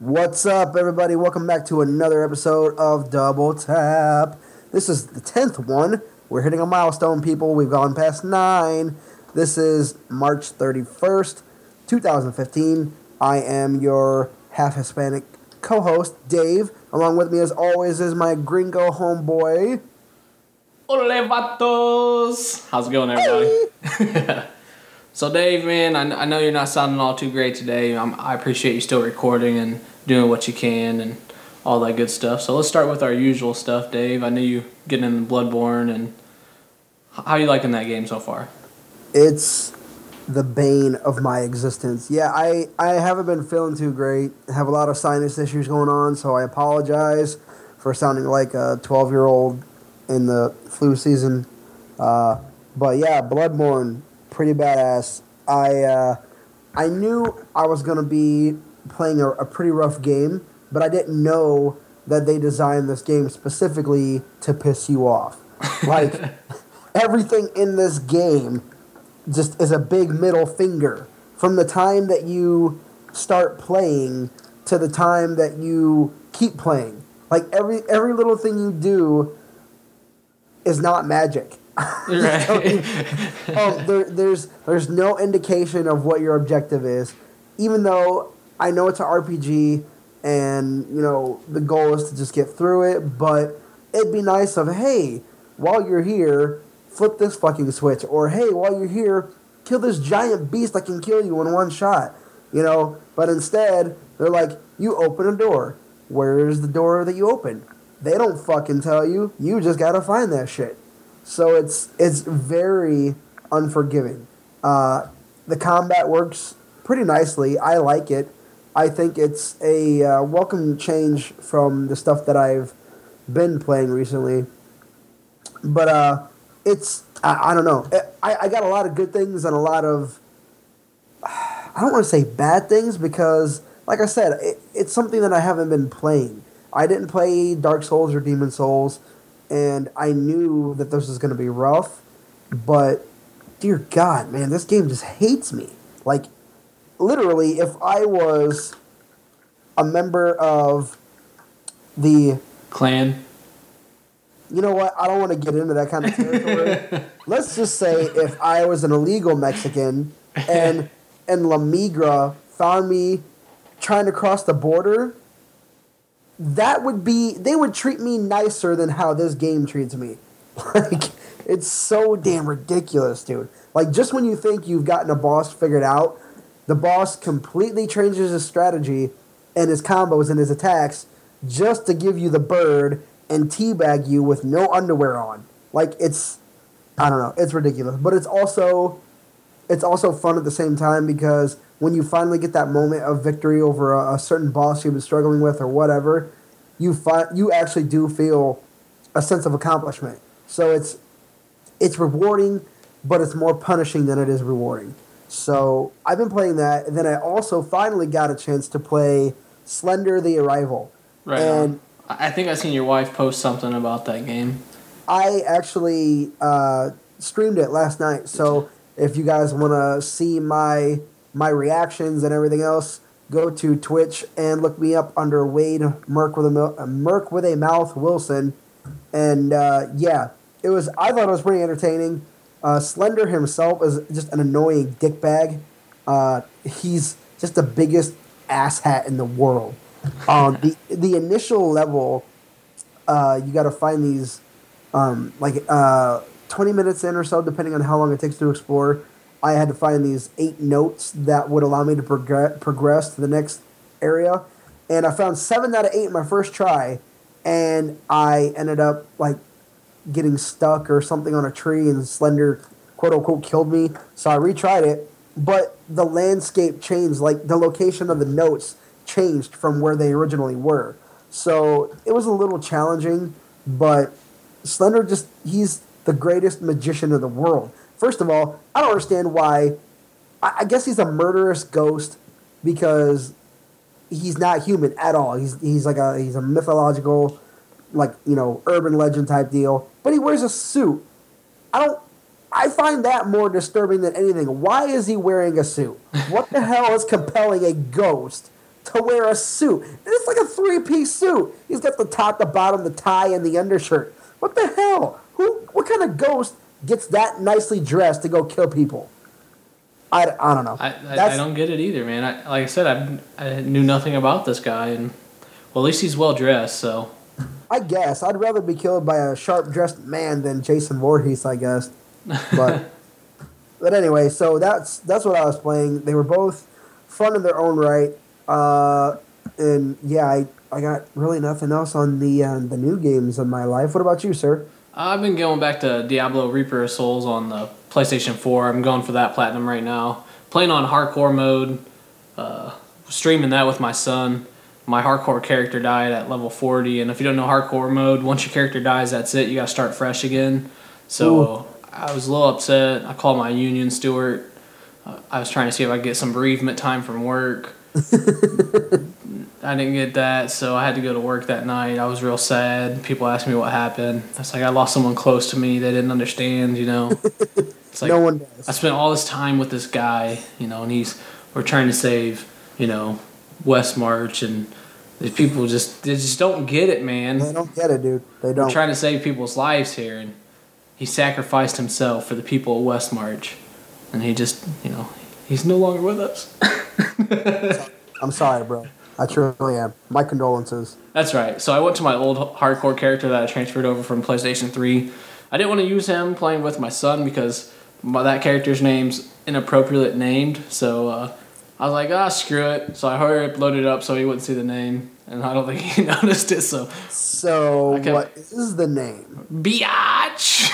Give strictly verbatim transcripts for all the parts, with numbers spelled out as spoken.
What's up, everybody? Welcome back to another episode of Double Tap. This is the tenth one. We're hitting a milestone, people. We've gone past nine. This is March thirty-first, twenty fifteen. I am your half Hispanic co host, Dave. Along with me, as always, is my gringo homeboy. Ole vatos! How's it going, everybody? Hey. So, Dave, man, I, I know you're not sounding all too great today. I'm, I appreciate you still recording and doing what you can and all that good stuff. So let's start with our usual stuff, Dave. I knew you getting in Bloodborne, and how you liking that game so far? It's the bane of my existence. Yeah, I, I haven't been feeling too great. I have a lot of sinus issues going on, so I apologize for sounding like a twelve-year-old in the flu season. Uh, but yeah, Bloodborne, pretty badass. I uh, I knew I was going to be playing a, a pretty rough game, but I didn't know that they designed this game specifically to piss you off. Like, everything in this game just is a big middle finger. From the time that you start playing to the time that you keep playing. Like, every every little thing you do is not magic. Right. oh, there, there's there's no indication of what your objective is, even though I know it's an R P G, and you know the goal is to just get through it. But it'd be nice of hey, while you're here, flip this fucking switch, or hey, while you're here, kill this giant beast that can kill you in one shot. You know, but instead they're like, you open a door. Where's the door that you open? They don't fucking tell you. You just gotta find that shit. So it's it's very unforgiving. Uh, the combat works pretty nicely. I like it. I think it's a uh, welcome change from the stuff that I've been playing recently. But uh, it's, I, I don't know. I, I got a lot of good things and a lot of, I don't want to say bad things because, like I said, it, it's something that I haven't been playing. I didn't play Dark Souls or Demon Souls, and I knew that this was going to be rough, but dear God, man, this game just hates me. Like, literally, if I was a member of the Clan. You know what? I don't want to get into that kind of territory. Let's just say if I was an illegal Mexican and and La Migra found me trying to cross the border, that would be, they would treat me nicer than how this game treats me. Like, it's so damn ridiculous, dude. Like, just when you think you've gotten a boss figured out, the boss completely changes his strategy and his combos and his attacks just to give you the bird and teabag you with no underwear on. Like, it's, I don't know, it's ridiculous. But it's also, it's also fun at the same time because when you finally get that moment of victory over a, a certain boss you've been struggling with or whatever, you find you actually do feel a sense of accomplishment. So it's it's rewarding, but it's more punishing than it is rewarding. So I've been playing that, and then I also finally got a chance to play Slender: The Arrival. Right. And on. I think I seen your wife post something about that game. I actually uh, streamed it last night. So if you guys want to see my my reactions and everything else, go to Twitch and look me up under Wade Merc with a uh, Merc with a Mouth Wilson. And uh, yeah, it was. I thought it was pretty entertaining. Uh, Slender himself is just an annoying dickbag. Uh, he's just the biggest asshat in the world. Um, the the initial level, uh, you got to find these, um, like uh, twenty minutes in or so, depending on how long it takes to explore. I had to find these eight notes that would allow me to progress progress to the next area, and I found seven out of eight in my first try, and I ended up like getting stuck or something on a tree, and Slender quote unquote killed me. So I retried it, but the landscape changed, like the location of the notes changed from where they originally were. So it was a little challenging, but Slender just, he's the greatest magician of the world. First of all, I don't understand why, I, I guess he's a murderous ghost because he's not human at all. He's he's like a he's a mythological, like, you know, urban legend type deal. But he wears a suit. I don't I find that more disturbing than anything. Why is he wearing a suit? What the hell is compelling a ghost to wear a suit. And it's like a three-piece suit. He's got the top, the bottom, the tie, and the undershirt. What the hell? Who? What kind of ghost gets that nicely dressed to go kill people? I, I don't know. I, I, I don't get it either, man. I, like I said, I, I knew nothing about this guy, and well, at least he's well dressed. So I guess I'd rather be killed by a sharp-dressed man than Jason Voorhees, I guess. But but anyway, so that's that's what I was playing. They were both fun in their own right, uh, and yeah, I, I got really nothing else on the uh, the new games in my life. What about you, sir? I've been going back to Diablo Reaper of Souls on the PlayStation four. I'm going for that platinum right now. Playing on hardcore mode, uh, streaming that with my son. My hardcore character died at level forty, and if you don't know hardcore mode, once your character dies, that's it. You got to start fresh again. So Ooh. I was a little upset. I called my union steward. Uh, I was trying to see if I could get some bereavement time from work. I didn't get that, so I had to go to work that night. I was real sad. People asked me what happened. I was like, I lost someone close to me. They didn't understand, you know. It's like, no one does. I spent all this time with this guy, you know, and he's we're trying to save, you know, West March, and these people just they just don't get it, man. They don't get it, dude. They don't. We're trying to save people's lives here, and he sacrificed himself for the people of West March, and he just, you know, he's no longer with us. I'm sorry, bro. I truly am. My condolences. That's right. So I went to my old hardcore character that I transferred over from PlayStation three. I didn't want to use him playing with my son because my, that character's name's inappropriate named. So uh, I was like, ah, screw it. So I hurried up, loaded it up so he wouldn't see the name. And I don't think he noticed it. So So okay. What is the name? Biatch!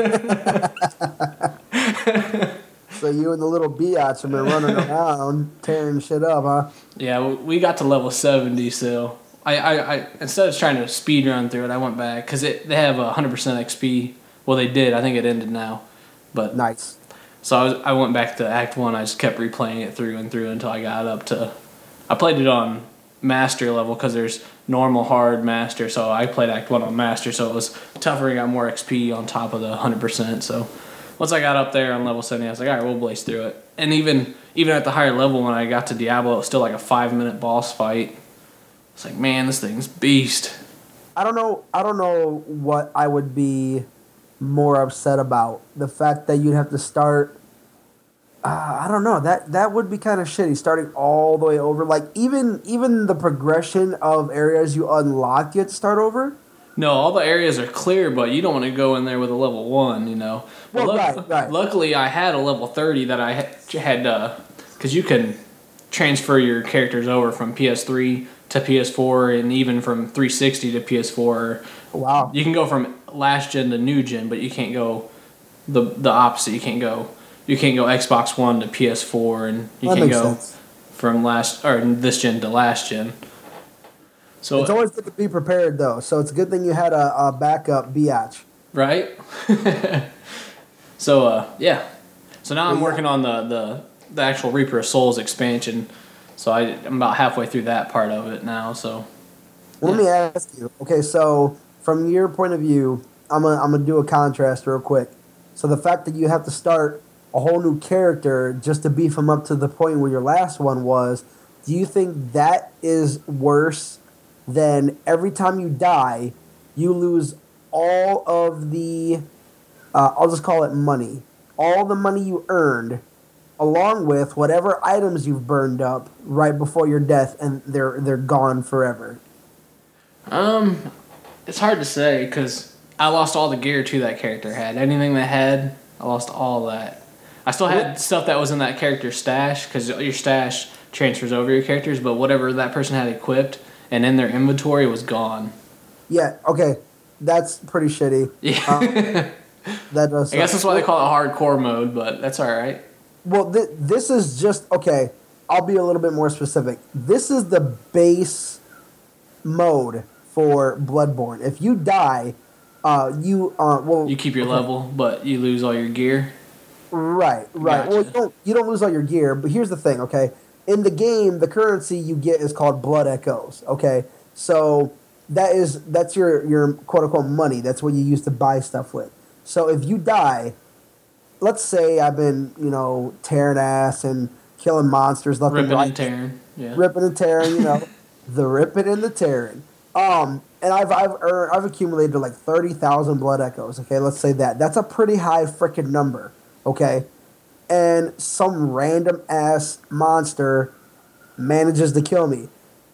So you and the little biatch have been running around tearing shit up, huh? Yeah, we got to level seventy, so I, I, I instead of trying to speed run through it, I went back because they have a hundred percent X P. Well, they did. I think it ended now, but nice. So I was I went back to Act One. I just kept replaying it through and through until I got up to. I played it on Master level because there's normal, hard, Master. So I played Act One on Master, so it was tougher. I got more X P on top of the hundred percent. So. Once I got up there on level seventy, I was like, all right, we'll blaze through it. And even even at the higher level, when I got to Diablo, it was still like a five-minute boss fight. It's like, man, this thing's beast. I don't know. I don't know what I would be more upset about. The fact that you'd have to start. Uh, I don't know. That that would be kind of shitty. Starting all the way over, like even even the progression of areas you unlocked, you have to start over. No, all the areas are clear, but you don't want to go in there with a level one, you know. Well, Lu- right, right. Luckily, I had a level thirty that I had, because uh, you can transfer your characters over from P S three to P S four, and even from three sixty to P S four. Wow. You can go from last gen to new gen, but you can't go the the opposite. You can't go you can't go Xbox One to P S four, and you that can't makes go sense. from last or this gen to last gen. So it's always good to be prepared, though. So it's a good thing you had a, a backup biatch. Right? so, uh, yeah. So now I'm yeah. working on the, the, the actual Reaper of Souls expansion. So I, I'm about halfway through that part of it now. So, well, yeah. Let me ask you. Okay, so from your point of view, I'm gonna I'm gonna do a contrast real quick. So the fact that you have to start a whole new character just to beef him up to the point where your last one was, do you think that is worse than every time you die, you lose all of the, uh, I'll just call it money, all the money you earned, along with whatever items you've burned up right before your death, and they're they're gone forever? Um, it's hard to say because I lost all the gear too that character had. Anything that had, I lost all that. I still had what? stuff that was in that character's stash because your stash transfers over your characters, but whatever that person had equipped and in their inventory was gone. Yeah, okay. That's pretty shitty. Yeah. Um, that does I guess that's why they call it hardcore mode, but that's all right. Well, th- this is just, okay, I'll be a little bit more specific. This is the base mode for Bloodborne. If you die, uh, you, uh, well... You keep your okay. level, but you lose all your gear? Right, right. Gotcha. Well, you don't, you don't lose all your gear, but here's the thing, okay? In the game, the currency you get is called Blood Echoes, okay? So that is that's your, your quote-unquote money. That's what you use to buy stuff with. So if you die, let's say I've been, you know, tearing ass and killing monsters left and Ripping right. and tearing. Yeah. ripping and tearing, you know, the ripping and the tearing. Um, and I've I've earned, I've accumulated like thirty thousand blood echoes. Okay, let's say that. That's a pretty high freaking number. Okay, and some random ass monster manages to kill me.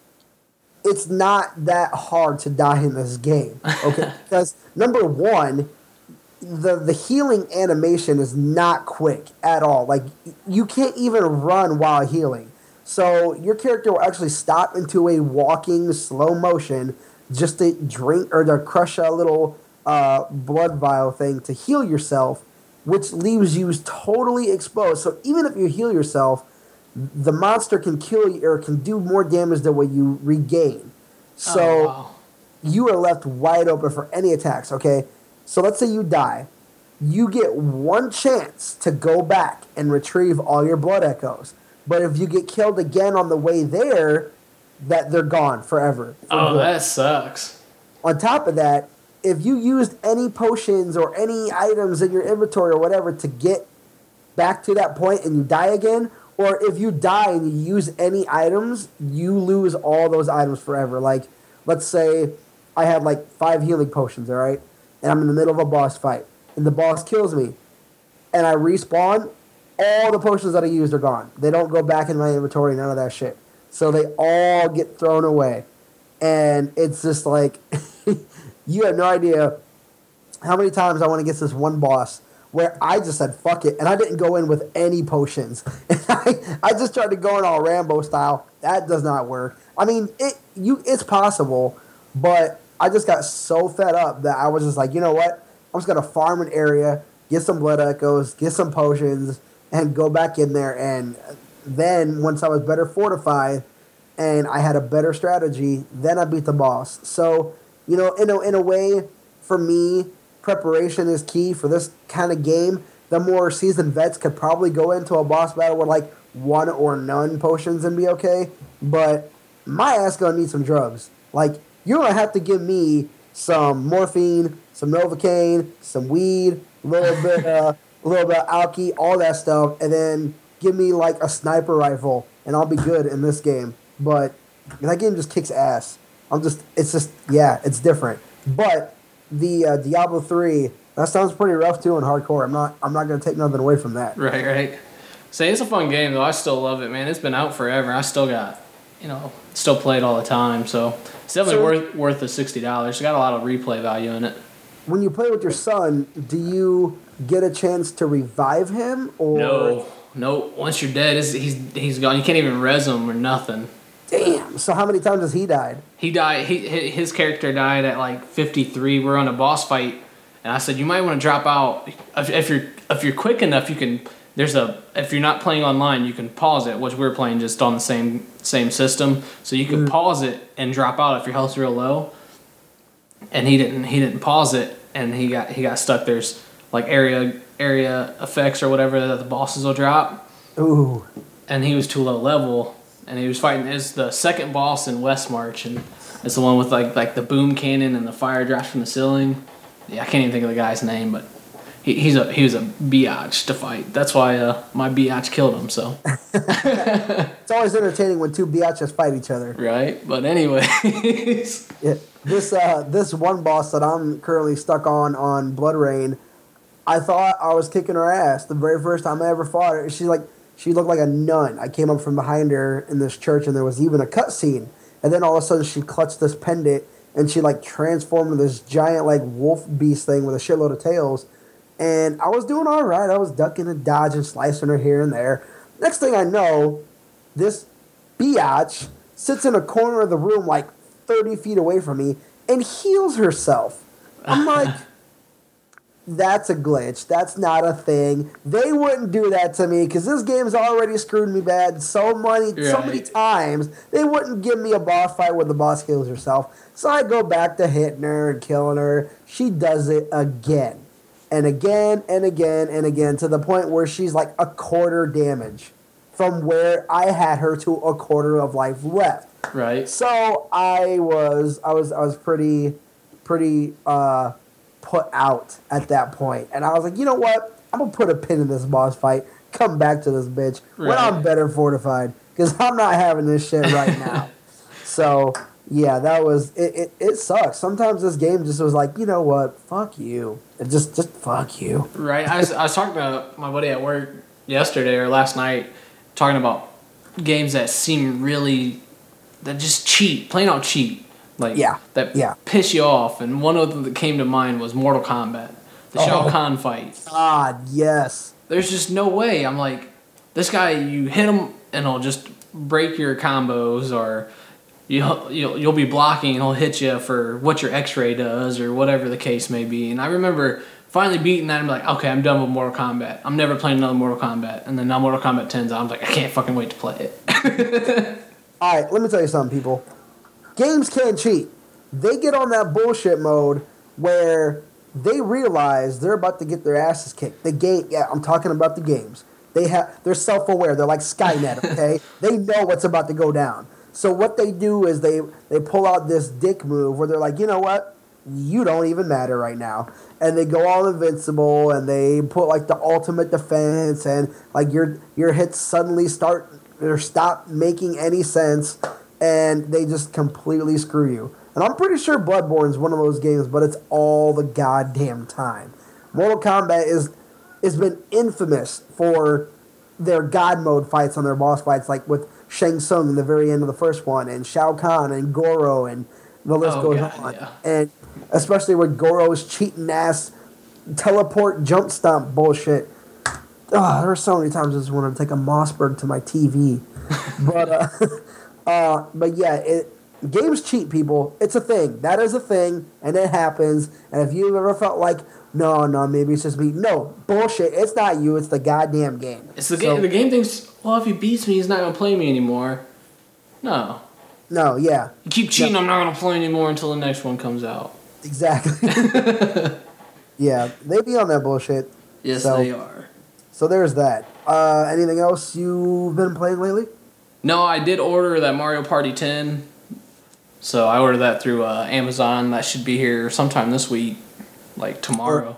It's not that hard to die in this game. Okay, because number one, the the healing animation is not quick at all. Like you can't even run while healing. So your character will actually stop into a walking slow motion just to drink or to crush a little uh, blood vial thing to heal yourself, which leaves you totally exposed. So even if you heal yourself, the monster can kill you or can do more damage than what you regain. So Oh, wow. you are left wide open for any attacks, okay? So let's say you die. You get one chance to go back and retrieve all your blood echoes. But if you get killed again on the way there, that they're gone forever. for Oh, good. that sucks. On top of that, if you used any potions or any items in your inventory or whatever to get back to that point and you die again, or if you die and you use any items, you lose all those items forever. Like, let's say I had like five healing potions, all right? And I'm in the middle of a boss fight, and the boss kills me, and I respawn, all the potions that I used are gone. They don't go back in my inventory, none of that shit. So they all get thrown away. And it's just like, you have no idea how many times I want to get to this one boss where I just said, fuck it, and I didn't go in with any potions. And I, I just tried to go in all Rambo style. That does not work. I mean, it you it's possible, but I just got so fed up that I was just like, you know what? I'm just going to farm an area, get some blood echoes, get some potions, and go back in there. And then once I was better fortified and I had a better strategy, then I beat the boss. So, you know, in a, in a way, for me, preparation is key for this kind of game. The more seasoned vets could probably go into a boss battle with like one or none potions and be okay. But my ass gonna need some drugs. Like, you're gonna have to give me some morphine, some Novocaine, some weed, a little bit, uh, a little bit of alky, all that stuff, and then give me like a sniper rifle, and I'll be good in this game. But that game just kicks ass. I'm just, it's just, yeah, it's different. But the uh, Diablo three, that sounds pretty rough too and hardcore. I'm not, I'm not gonna take nothing away from that. Right, right. Say it's a fun game though. I still love it, man. It's been out forever. I still got, you know, still play it all the time. So it's definitely So- worth worth the sixty dollars. It's got a lot of replay value in it. When you play with your son, do you get a chance to revive him, or No, no. Once you're dead, it's, he's he's gone. You can't even res him or nothing. damn? So how many times has he died? He died. He hi- his character died at like fifty-three. We're on a boss fight, and I said you might want to drop out. If, if you're if you're quick enough, you can. There's a if you're not playing online, you can pause it, which we're playing just on the same same system. So you can Mm. pause it and drop out if your health's real low. And he didn't. He didn't pause it, and he got he got stuck. There's like area area effects or whatever that the bosses will drop, Ooh, and he was too low level, and he was fighting. It's the second boss in Westmarch, and it's the one with like like the boom cannon and the fire drops from the ceiling. Yeah, I can't even think of the guy's name, but he, he's a he was a biatch to fight. That's why uh, my biatch killed him. So it's always entertaining when two biatches fight each other. right, but anyways, Yeah, this uh, this one boss that I'm currently stuck on on Blood Rain, I thought I was kicking her ass the very first time I ever fought her. She like she looked like a nun. I came up from behind her in this church, and there was even a cutscene. And then all of a sudden, she clutched this pendant, and she like transformed into this giant like wolf beast thing with a shitload of tails. And I was doing all right. I was ducking and dodging, slicing her here and there. Next thing I know, this biatch sits in a corner of the room like thirty feet away from me and heals herself. I'm like, that's a glitch. That's not a thing. They wouldn't do that to me because this game's already screwed me bad so many, so many Right. times. They wouldn't give me a boss fight where the boss heals herself. So I go back to hitting her and killing her. She does it again. And again and again and again to the point where she's like a quarter damage from where I had her to a quarter of life left. right. So I was I was I was pretty pretty uh, put out at that point. And I was like, you know what? I'm gonna put a pin in this boss fight, come back to this bitch when Right. I'm better fortified. because I'm not having this shit right now. So yeah, that was it, it. It sucks. Sometimes this game just was like, you know what? Fuck you. It just just fuck you. Right. I was, I was talking to my buddy at work yesterday or last night, talking about games that seem really that just cheat, plain out cheat. Like Yeah, that yeah. piss you off. And one of them that came to mind was Mortal Kombat, the Shao Oh. Kahn fight. God, yes. There's just no way. I'm like, this guy, you hit him and he'll just break your combos, or you'll, you'll, you'll be blocking and he'll hit you for what your x-ray does or whatever the case may be. And I remember finally beating that and be like, okay, I'm done with Mortal Kombat. I'm never playing another Mortal Kombat. And then now Mortal Kombat ten's out. I'm like, I can't fucking wait to play it. All right, let me tell you something, people. Games can't cheat. They get on that bullshit mode where they realize they're about to get their asses kicked. The game, yeah, I'm talking about the games. They have, they're self-aware. They're like Skynet, okay? They know what's about to go down. So what they do is they they pull out this dick move where they're like, you know what? You don't even matter right now. And they go all invincible, and they put like the ultimate defense, and like your your hits suddenly start or stop making any sense, and they just completely screw you. And I'm pretty sure Bloodborne is one of those games, but it's all the goddamn time. Mortal Kombat is has been infamous for their God mode fights on their boss fights, like with Shang Tsung in the very end of the first one, and Shao Kahn and Goro, and the list Oh, goes God, on. yeah. And especially with Goro's cheating ass teleport jump stomp bullshit. Oh, there were so many times I just wanted to take a Mossberg to my T V. but uh, uh, but yeah, it games cheat, people. It's a thing. That is a thing, and it happens. And if you've ever felt like, no, no, maybe it's just me. No, bullshit. It's not you. It's the goddamn game. It's the So- game. The game thinks, well, if he beats me, he's not gonna play me anymore. No, No, yeah, you keep cheating. I'm not gonna play anymore until the next one comes out. exactly. Yeah, they be on that bullshit. Yes, So- they are. So there's that. Uh, anything else you've been playing lately? No, I did order that Mario Party ten. So I ordered that through uh, Amazon. That should be here sometime this week, like tomorrow.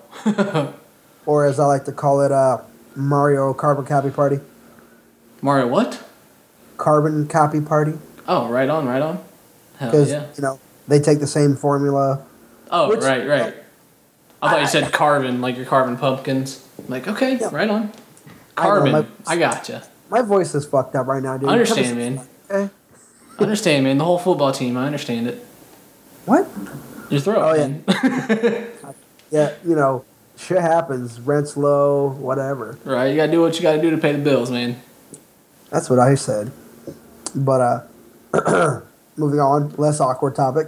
Or as I like to call it, uh, Mario Carbon Copy Party. Mario what? Carbon Copy Party. Oh, right on, right on. Hell Because, yeah. you know, they take the same formula. Oh, which- right, right. I thought you said carbon, like you're carving pumpkins. Like, okay, Yeah. right on. I know, Carbon. my- I gotcha. My voice is fucked up right now, dude. I understand, man. Okay. I understand, man. The whole football team, I understand it. What? Your throat, Oh, yeah. man. Yeah, you know, shit happens. Rent's low, whatever. Right, you gotta do what you gotta do to pay the bills, man. That's what I said. But, uh, moving on, less awkward topic.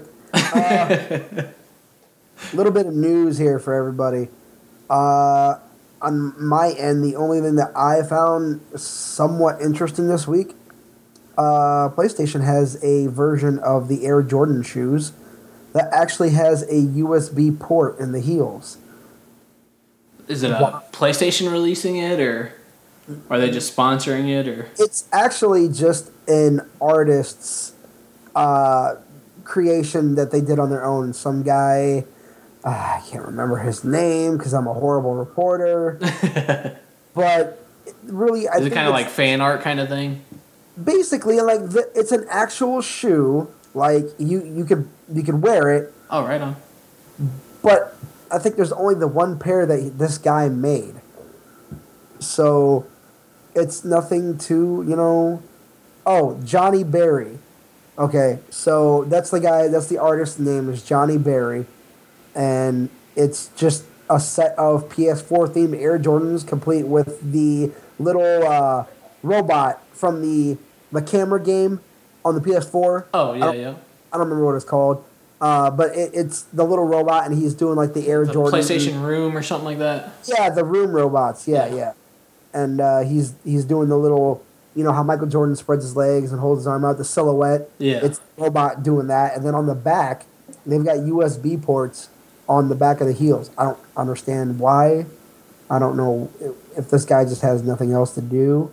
A little bit of news here for everybody. Uh, on my end, the only thing that I found somewhat interesting this week, uh, PlayStation has a version of the Air Jordan shoes that actually has a U S B port in the heels. Is it a Wow. PlayStation releasing it, or are they just sponsoring it, or? It's actually just an artist's uh, creation that they did on their own. Some guy, uh, I can't remember his name because I'm a horrible reporter. But really, I Is it think kind of it's like fan art kind of thing? basically like the, it's an actual shoe. Like you, you could you could wear it, Oh, right on. but I think there's only the one pair that this guy made. So it's nothing to, you know. Oh, Johnny Berry. Okay, so that's the guy. That's the artist's name is Johnny Berry, and it's just a set of P S four themed Air Jordans, complete with the little uh, robot from the the camera game on the P S four. Oh, I yeah, don't- yeah. I don't remember what it's called, uh, but it, it's the little robot, and he's doing like the Air The Jordan. PlayStation Room or something like that. Yeah, the room robots. Yeah, Yeah. yeah. And uh, he's he's doing the little, you know how Michael Jordan spreads his legs and holds his arm out, the silhouette. Yeah. It's the robot doing that, and then on the back, they've got U S B ports on the back of the heels. I don't understand why. I don't know if, if this guy just has nothing else to do.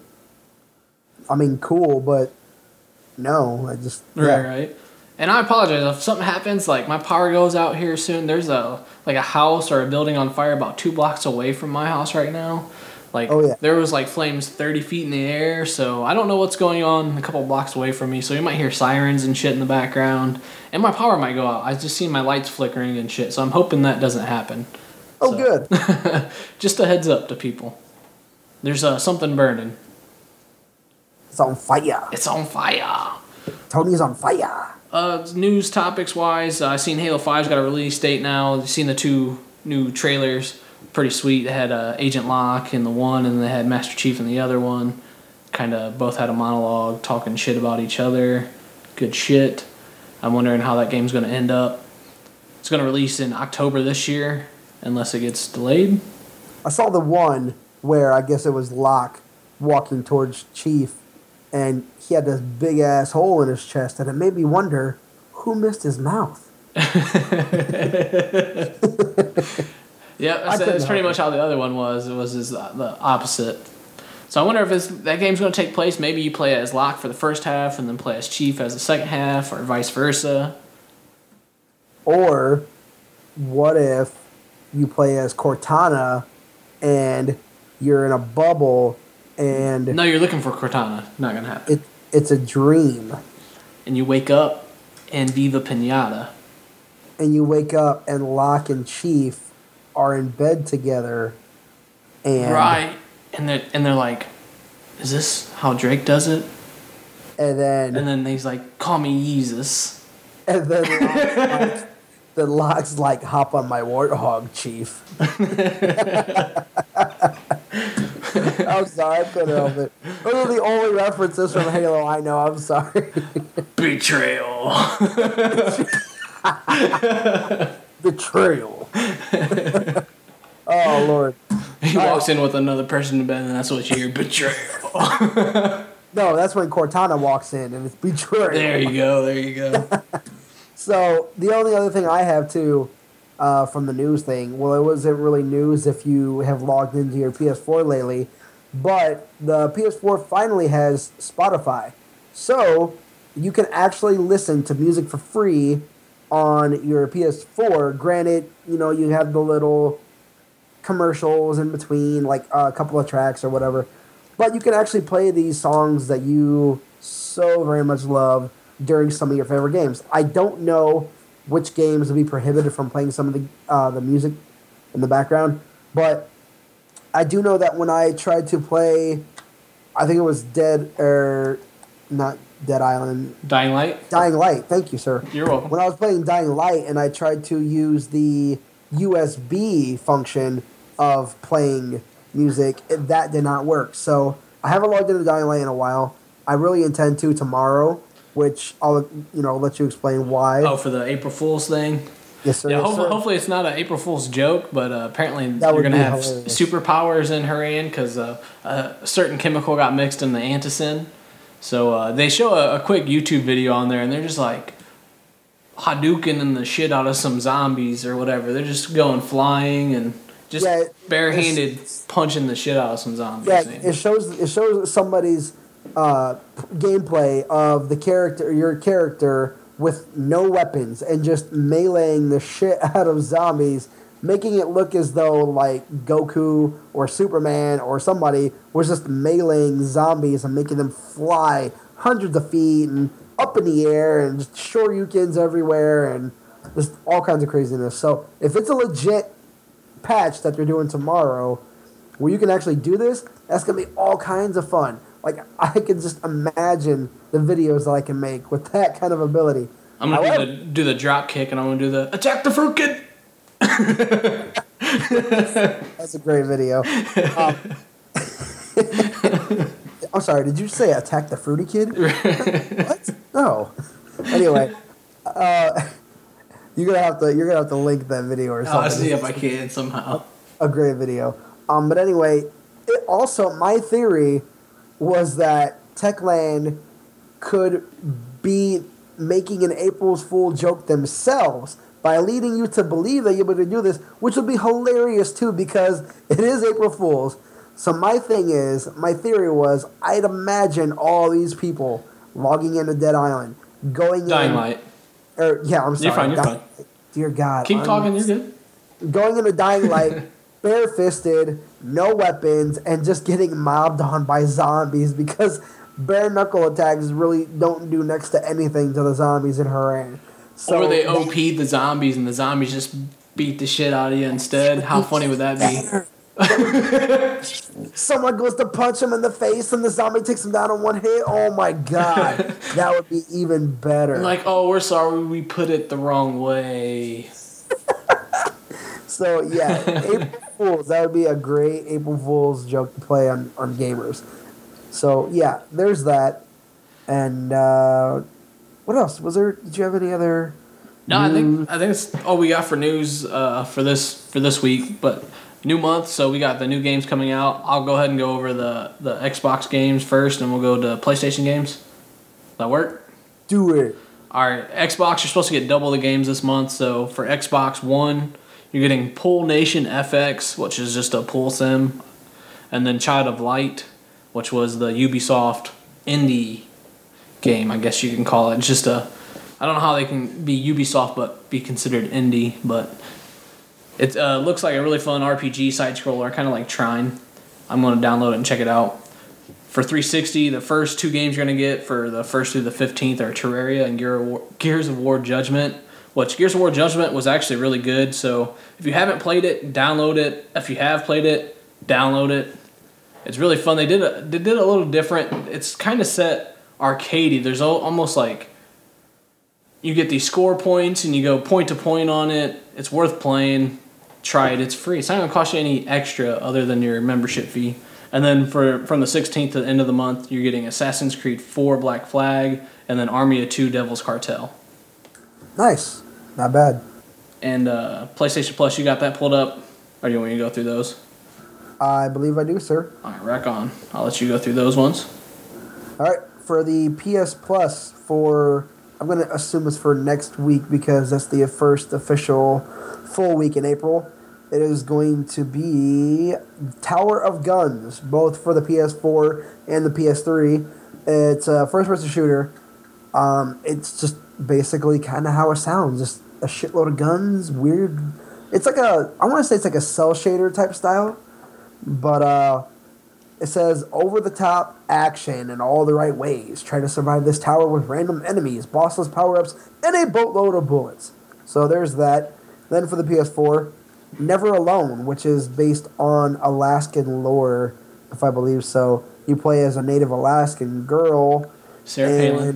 I mean, cool, but no, I just Right, yeah. right. And I apologize if something happens. Like my power goes out here soon. There's a like a house or a building on fire about two blocks away from my house right now. Like, Oh, yeah. there was like flames thirty feet in the air, so I don't know what's going on a couple blocks away from me. So you might hear sirens and shit in the background, and my power might go out. I just seen my lights flickering and shit, so I'm hoping that doesn't happen. Oh, So- good. Just a heads up to people. There's uh, something burning. It's on fire. It's on fire. Tony's on fire. Uh, news topics wise, uh, I seen Halo five's got a release date now. I've seen the two new trailers. Pretty sweet. They had uh, Agent Locke in the one, and they had Master Chief in the other one. Kind of both had a monologue talking shit about each other. Good shit. I'm wondering how that game's going to end up. It's going to release in October this year, unless it gets delayed. I saw the one where I guess it was Locke walking towards Chief, and he had this big ass hole in his chest, and it made me wonder who missed his mouth. Yeah, I that's, couldn't that's pretty help much how the other one was. It was his, uh, the opposite. So I wonder if it's, that game's going to take place. Maybe you play as Locke for the first half and then play as Chief as the second half, or vice versa. Or what if you play as Cortana and you're in a bubble and No, you're looking for Cortana. Not going to happen. it it's a dream, And you wake up in Viva Pinata. and you wake up and Locke and Chief are in bed together, and Right. And they're, and they're like, is this how Drake does it? and then And then he's like, call me Jesus. and then Locke's like, then Locke's like, hop on my warthog, Chief. I'm sorry, I couldn't help it. Those are the only references from Halo I know. I'm sorry. Betrayal. Betrayal. Oh Lord. He All walks right. in with another person to bed, and that's what you hear. Betrayal. No, that's when Cortana walks in and it's betrayal. There you go. There you go. So the only other thing I have too, uh, from the news thing, well, it wasn't really news if you have logged into your P S four lately, but the P S four finally has Spotify, so you can actually listen to music for free on your P S four. Granted, you know you have the little commercials in between, like uh, a couple of tracks or whatever, but you can actually play these songs that you so very much love during some of your favorite games. I don't know which games will be prohibited from playing some of the uh, the music in the background, but I do know that when I tried to play, I think it was Dead or not Dead Island, Dying Light. Dying Light. Thank you, sir. You're welcome. When I was playing Dying Light and I tried to use the U S B function of playing music, it, that did not work. So I haven't logged into Dying Light in a while. I really intend to tomorrow, which I'll you know let you explain why. Oh, for the April Fool's thing. Yes, sir. Yeah, yes, hopefully, sir. hopefully it's not an April Fool's joke, but uh, apparently That you're would gonna be have hilarious. superpowers in her hand because uh, a certain chemical got mixed in the anticin. So uh, they show a, a quick YouTube video on there, and they're just like Hadouken the shit out of some zombies or whatever. They're just going flying and just Yeah, barehanded it's- punching the shit out of some zombies. Yeah, man. it shows it shows somebody's uh, gameplay of the character, your character, with no weapons and just meleeing the shit out of zombies, making it look as though like Goku or Superman or somebody was just meleeing zombies and making them fly hundreds of feet and up in the air and just shoryukens everywhere and just all kinds of craziness. So if it's a legit patch that they're doing tomorrow where you can actually do this, that's gonna be all kinds of fun. Like I can just imagine the videos that I can make with that kind of ability. I'm gonna However- do the do the drop kick and I'm gonna do the attack the fruit kid. That's a great video. Um, I'm sorry, did you say attack the fruity kid? What? No. Anyway, uh, you're gonna have to you're gonna have to link that video or something. I'll see if I can somehow. A great video. Um, but anyway, it also my theory was that Techland could be making an April's Fool joke themselves by leading you to believe that you're able to do this, which would be hilarious too because it is April Fool's. So my thing is, my theory was, I'd imagine all these people logging into Dead Island, going Dying in, Light. or yeah, I'm sorry, You're fine, you're Dying- Dear God, Keep I'm- talking, you're good. going into Dying Light, bare-fisted, no weapons, and just getting mobbed on by zombies because bare knuckle attacks really don't do next to anything to the zombies in Haran. So or they O P the zombies and the zombies just beat the shit out of you instead. How funny would that be? Someone goes to punch him in the face and the zombie takes him down in one hit. Oh my god, that would be even better. Like, oh, we're sorry, we put it the wrong way. So yeah, April Fools. That would be a great April Fools joke to play on, on gamers. So yeah, there's that. And uh, what else was there? Did you have any other? No, news? I think I think it's all we got for news uh, for this for this week. But new month, so we got the new games coming out. I'll go ahead and go over the the Xbox games first, and we'll go to PlayStation games. Does that work? Do it. All right, Xbox, you're supposed to get double the games this month. So for Xbox One, you're getting Pool Nation F X, which is just a pool sim, and then Child of Light, which was the Ubisoft indie game, I guess you can call it. It's just a, I don't know how they can be Ubisoft but be considered indie, but it uh, looks like a really fun R P G side scroller, kind of like Trine. I'm going to download it and check it out. For three sixty, the first two games you're going to get for the first through the fifteenth are Terraria and Gear of War, Gears of War Judgment, which Gears of War Judgment was actually really good. So if you haven't played it, download it. If you have played it, download it. It's really fun. They did a, they did a little different. It's kind of set arcadey. There's almost like you get these score points and you go point to point on it. It's worth playing. Try it. It's free. It's not going to cost you any extra other than your membership fee. And then for from the sixteenth to the end of the month, you're getting Assassin's Creed four Black Flag and then Army of two Devil's Cartel. Nice. Not bad. And uh, PlayStation Plus, you got that pulled up? Or do you want me to go through those? I believe I do, sir. All right, rack on. I'll let you go through those ones. All right. For the P S Plus, for I'm going to assume it's for next week because that's the first official full week in April. It is going to be Tower of Guns, both for the P S four and the P S three. It's a first-person shooter. Um, it's just basically kind of how it sounds. Just a shitload of guns, weird. It's like a, I want to say it's like a cell shader type style. But uh, it says over-the-top action in all the right ways. Try to survive this tower with random enemies, bossless power-ups, and a boatload of bullets. So there's that. Then for the P S four, Never Alone, which is based on Alaskan lore, if I believe so. You play as a native Alaskan girl. Sarah Palin.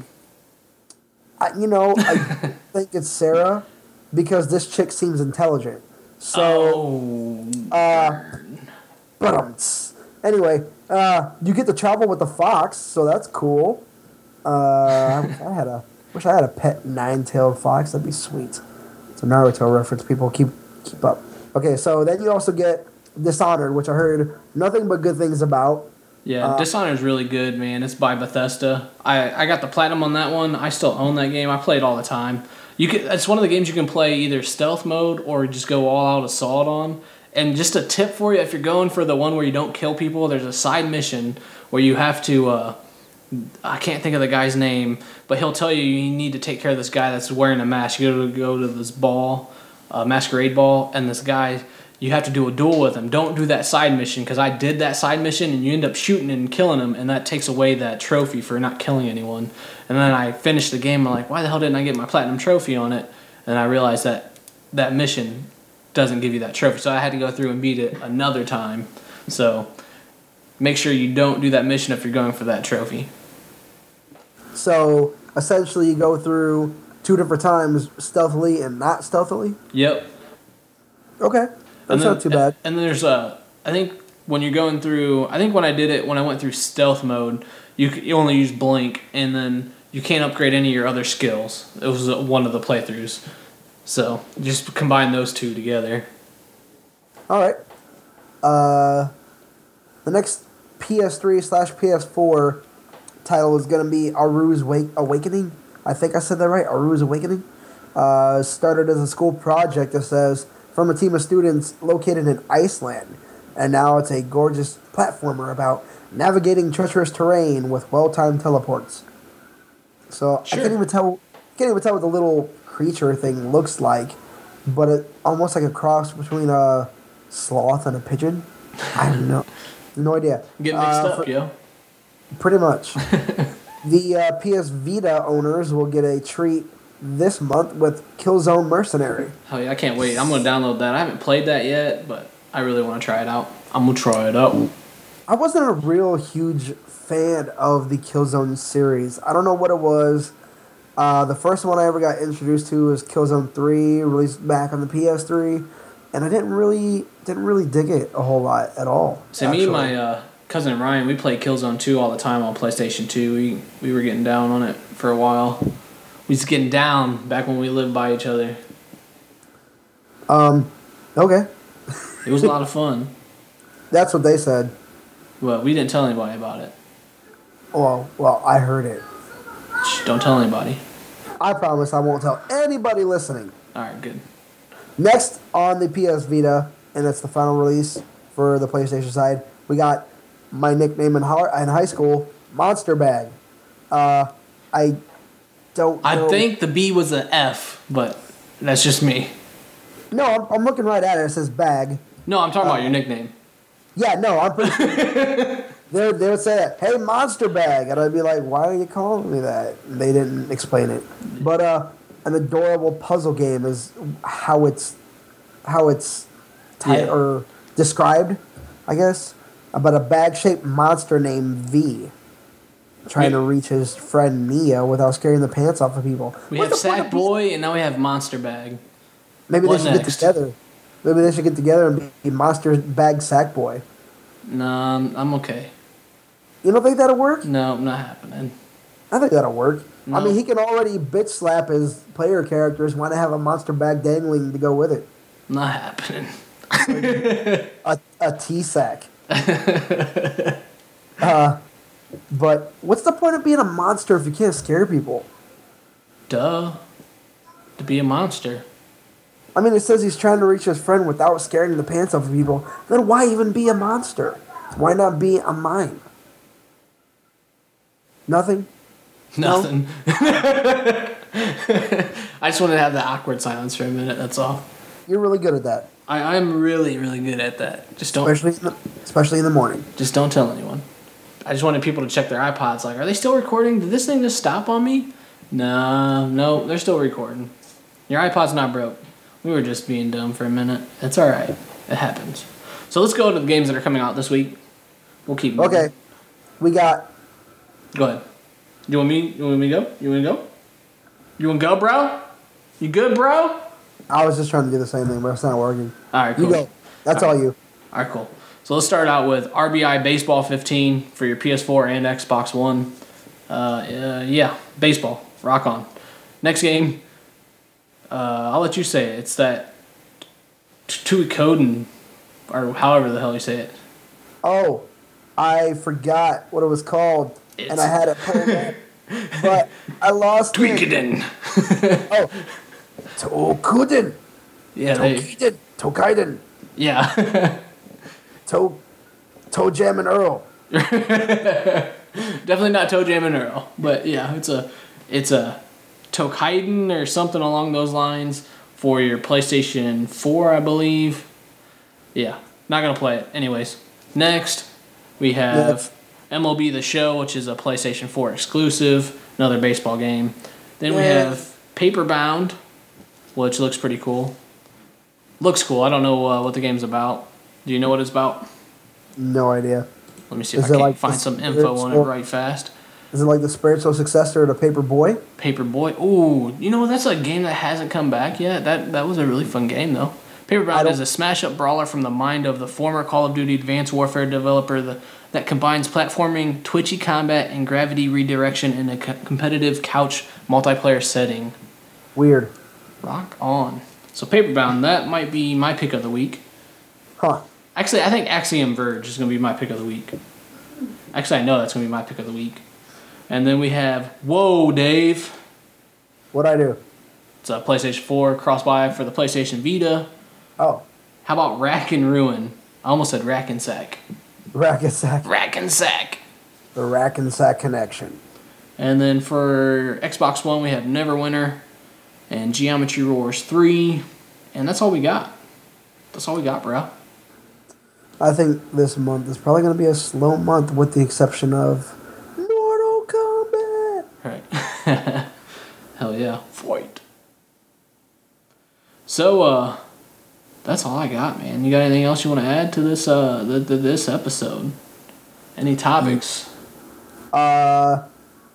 I, you know, I think it's Sarah because this chick seems intelligent. So, oh, uh, but um, anyway, uh, you get to travel with the fox, so that's cool. Uh, I wish I had a wish I had a pet nine-tailed fox. That'd be sweet. It's a Naruto reference. People keep keep up. Okay, so then you also get Dishonored, which I heard nothing but good things about. Yeah, uh, Dishonored is really good, man. It's by Bethesda. I, I got the platinum on that one. I still own that game. I play it all the time. You can. It's one of the games you can play either stealth mode or just go all out assault on. And just a tip for you, if you're going for the one where you don't kill people, there's a side mission where you have to. Uh, I can't think of the guy's name, but he'll tell you you need to take care of this guy that's wearing a mask. You go to go to this ball. Uh, masquerade ball, and this guy, you have to do a duel with him. Don't do that side mission, because I did that side mission, and you end up shooting and killing him, and that takes away that trophy for not killing anyone. And then I finished the game, I'm like, why the hell didn't I get my platinum trophy on it? And I realized that that mission doesn't give you that trophy, so I had to go through and beat it another time. So make sure you don't do that mission if you're going for that trophy. So essentially you go through two different times, stealthily and not stealthily? Yep. Okay. That's then, not too bad. And, and then there's a, I think when you're going through, I think when I did it, when I went through stealth mode, you, you only use blink, and then you can't upgrade any of your other skills. It was one of the playthroughs. So just combine those two together. All right. Uh, the next P S three slash P S four title is going to be Aru's Wake Awakening. I think I said that right. Aru's Awakening. Uh, started as a school project, it says, from a team of students located in Iceland. And now it's a gorgeous platformer about navigating treacherous terrain with well-timed teleports. So sure. I can't even tell can't even tell what the little creature thing looks like, but it almost like a cross between a sloth and a pigeon. I have no, no idea. Get mixed Uh, up, for- yo. Pretty much. The uh, P S Vita owners will get a treat this month with Killzone Mercenary. Oh yeah, I can't wait. I'm gonna download that. I haven't played that yet, but I really want to try it out. I'm gonna try it out. I wasn't a real huge fan of the Killzone series. I don't know what it was. Uh, the first one I ever got introduced to was Killzone three, released back on the P S three, and I didn't really didn't really dig it a whole lot at all. So me and my uh, cousin Ryan, we played Killzone two all the time on PlayStation two. We we were getting down on it for a while. We was getting down back when we lived by each other. Um, okay, It was a lot of fun. that's what they said. Well, we didn't tell anybody about it. Well, well, I heard it. Shh, don't tell anybody. I promise I won't tell anybody listening. All right, good. Next on the P S Vita, and it's the final release for the PlayStation side, we got my nickname in, ho- in high school, Monster Bag. Uh, I don't know. I think the B was an F, but that's just me. No, I'm, I'm looking right at it. It says bag. No, I'm talking Uh, about your nickname. Yeah, no, I'm pretty sure. they, they would say that, hey, Monster Bag. And I'd be like, why are you calling me that? And they didn't explain it. But uh, an adorable puzzle game is how it's how it's ti- Yeah. or described, I guess, about a bag-shaped monster named V trying to reach his friend Neo without scaring the pants off of people. We What's have the point Sack of- Boy, and now we have Monster Bag. Maybe what they should next? get together. Maybe they should get together and be Monster Bag Sack Boy. Nah, I'm, I'm okay. You don't think that'll work? No, not happening. I think that'll work. I No. mean, he can already bitch slap his player characters. Why not have a monster bag dangling to go with it? Not happening. A, a T-sack. uh, but what's the point of being a monster if you can't scare people? Duh. To be a monster. I mean, it says he's trying to reach his friend without scaring the pants off of people. Then why even be a monster? Why not be a mime? Nothing? No? Nothing. I just wanted to have that awkward silence for a minute, that's all. You're really good at that. I, I'm really, really good at that. Just don't Especially in the, especially in the morning. just don't tell anyone. I just wanted people to check their iPods, like, are they still recording? Did this thing just stop on me? No, no, they're still recording. Your iPod's not broke. We were just being dumb for a minute. It's alright. It happens. So let's go to the games that are coming out this week. We'll keep moving. Okay. We got... Go ahead. You want me? You want me to go? You want to go? You want to go, bro? You good, bro? I was just trying to do the same thing, but it's not working. All right, cool. You go. That's all, you. All right, cool. So let's start out with R B I Baseball fifteen for your P S four and Xbox One. Uh, uh, yeah, baseball. Rock on. Next game, uh, I'll let you say it. It's that Tuikoden, or however the hell you say it. Oh, I forgot what it was called, It's- and I had it pulled up, but I lost it. Tuikoden. Oh, Tokuden, Yeah, they, Tokiden, Tokaiden, yeah. To, Toe Jam and Earl. Definitely not Toe Jam and Earl, but yeah, it's a it's a Tokaiden or something along those lines for your PlayStation four, I believe. Yeah, not gonna play it. Anyways, next we have Next. M L B The Show, which is a PlayStation four exclusive, another baseball game. Then we Yeah. have Paperbound, which looks pretty cool. Looks cool. I don't know uh, what the game's about. Do you know what it's about? No idea. Let me see if Is I it can like find the some info on it spiritual- right fast. Is it like the spiritual successor to Paper Boy? Paperboy. Ooh, you know that's a game that hasn't come back yet. That that was a really fun game though. I Paperbound don't- is a smash-up brawler from the mind of the former Call of Duty Advanced Warfare developer the, that combines platforming, twitchy combat, and gravity redirection in a co- competitive couch multiplayer setting. Weird. Rock on. So Paperbound, that might be my pick of the week. Huh. Actually, I think Axiom Verge is going to be my pick of the week. Actually, I know that's going to be my pick of the week. And then we have Whoa, Dave. What'd I do? It's a PlayStation four cross-buy for the PlayStation Vita. Oh, How about Rack and Ruin? I almost said Rack and Sack. Rack and Sack. Rack and Sack. The Rack and Sack connection. And then for Xbox One, we have Neverwinter and Geometry Wars three. And that's all we got. That's all we got, bro. All I think this month is probably going to be a slow month, with the exception of Mortal Kombat. Right. Hell yeah. Fight. So, uh, that's all I got, man. You got anything else you want to add to this, uh, the, the, this episode? Any topics? Uh,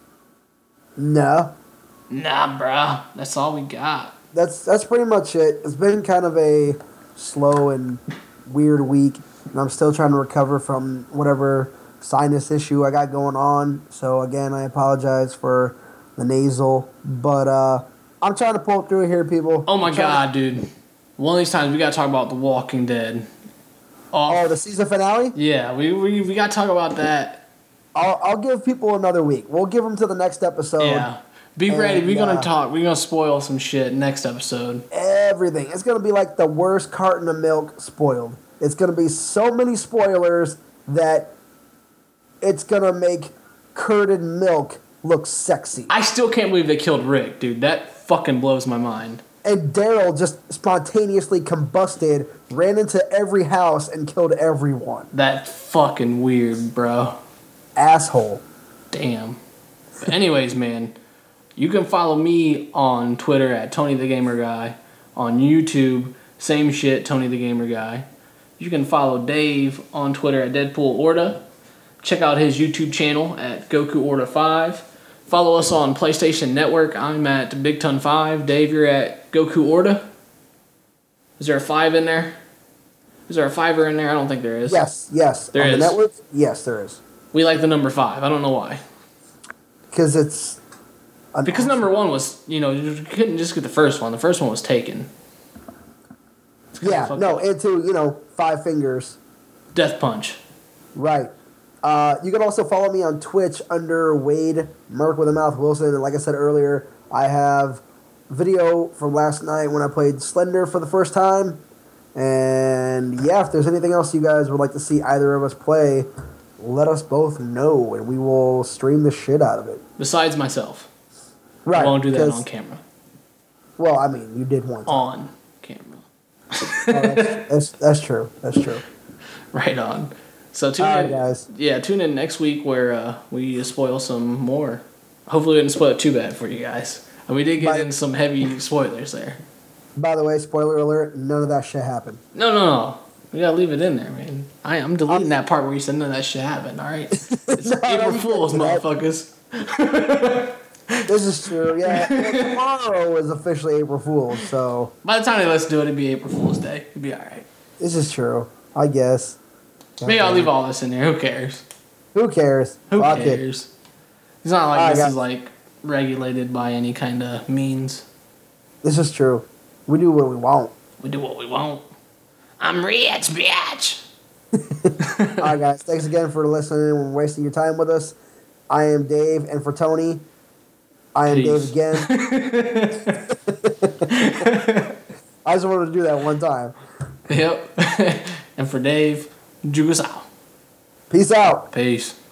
no. Nah, bruh. That's all we got. That's that's pretty much it. It's been kind of a slow and weird week, and I'm still trying to recover from whatever sinus issue I got going on. So again, I apologize for the nasal, but uh, I'm trying to pull through here, people. Oh my I'm trying god, dude. One of these times we gotta talk about The Walking Dead. Oh, the season finale? Yeah, we, we, we gotta talk about that. I'll I'll give people another week. We'll give them to the next episode. Yeah. Be And, ready. We're gonna uh, talk. We're gonna spoil some shit next episode. Everything. It's gonna be like the worst carton of milk spoiled. It's gonna be so many spoilers that it's gonna make curded milk look sexy. I still can't believe they killed Rick, dude. That fucking blows my mind. And Daryl just spontaneously combusted, ran into every house, and killed everyone. That fucking weird, bro. Asshole. Damn. But anyways, man, you can follow me on Twitter at Tony the Gamer Guy. On YouTube, same shit, Tony the Gamer Guy. You can follow Dave on Twitter at Deadpool Orta. Check out his YouTube channel at Goku Orta five. Follow us on PlayStation Network. I'm at Big Ton five. Dave, you're at Goku Orta. Is there a five in there? Is there a fiver in there? I don't think there is. Yes, yes. There On is. the network? Yes, there is. We like the number five. I don't know why. Because it's... an Because awesome- number one was, you know, you couldn't just get the first one. The first one was taken. Yeah, fucking- no, into, you know, five fingers. Death Punch. Right. Uh, you can also follow me on Twitch under Wade Merc with a Mouth Wilson. And like I said earlier, I have video from last night when I played Slender for the first time. And yeah, if there's anything else you guys would like to see either of us play, let us both know, and we will stream the shit out of it. Besides myself. Right. I won't do that 'cause- on camera. Well, I mean, you did one time. On camera. Oh, that's, that's, that's true. That's true. Right on. So tune All right, in, guys. Yeah, tune in next week where uh, we spoil some more. Hopefully, we didn't spoil it too bad for you guys. And we did get Bye. in some heavy spoilers there. By the way, spoiler alert, none of that shit happened. No, no, no. We gotta leave it in there, man. I, I'm deleting that part where you said none of that shit happened. All right. It's No, April don't Fools, do that. motherfuckers. This is true, yeah. Well, tomorrow is officially April Fool's, so By the time they listen to it, it'd be April Fool's Day. It'd be all right. this is true, I guess. Maybe I'll leave all this in there. Who cares? Who cares? Who Fuck it. cares? It's not like All right, this guys. is like regulated by any kind of means. This is true. We do what we want. We do what we want. I'm rich, bitch. All right, guys. Thanks again for listening and wasting your time with us. I am Dave, and for Tony, I am Peace. Dave again. I just wanted to do that one time. Yep. And for Dave, Jugosao. Peace out. Peace.